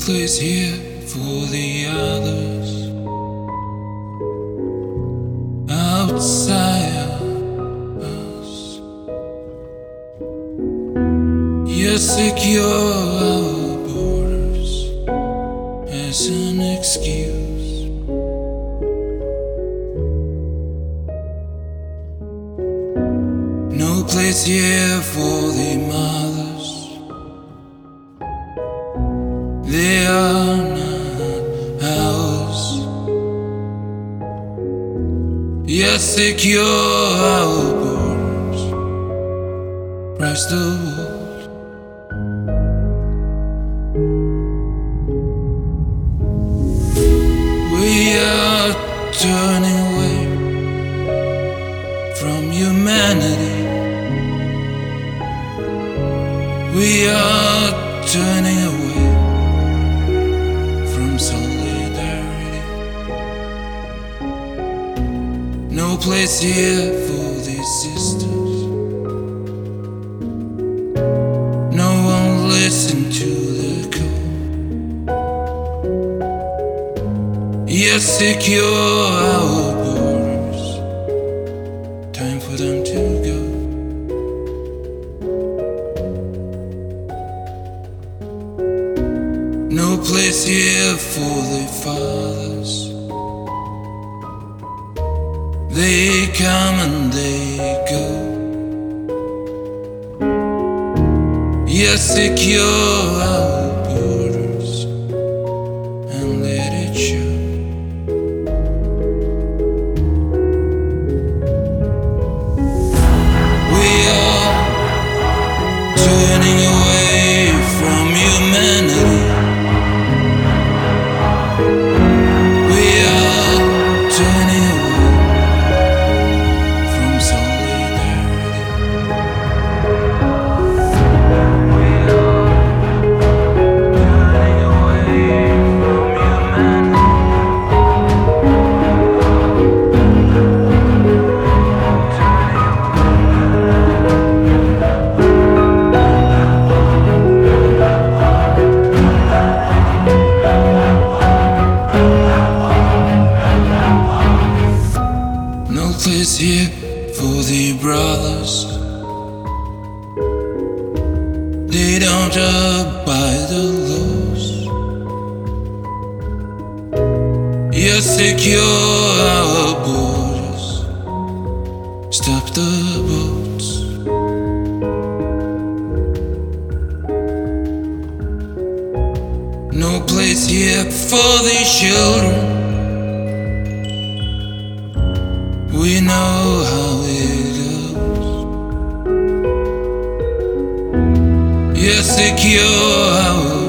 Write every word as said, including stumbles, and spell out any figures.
place here for the others outside us. You secure our borders as an excuse. No place here for the mothers. They are not ours. You secure our borders, rise the walls. We are turning away from humanity. We are turning away from solidarity. No place here for these sisters. No one listen to the call. Yes, secure our borders. Time for them to go. No place here for the fathers. They come and they go. Yes, secure our borders and let it show. We are turning away from humanity. We are turning away from solidarity. We are turning away from humanity. No place here for the brothers. They don't abide the laws. You secure our borders. Stop the boats. No place here for the children. We know how it goes. You secure our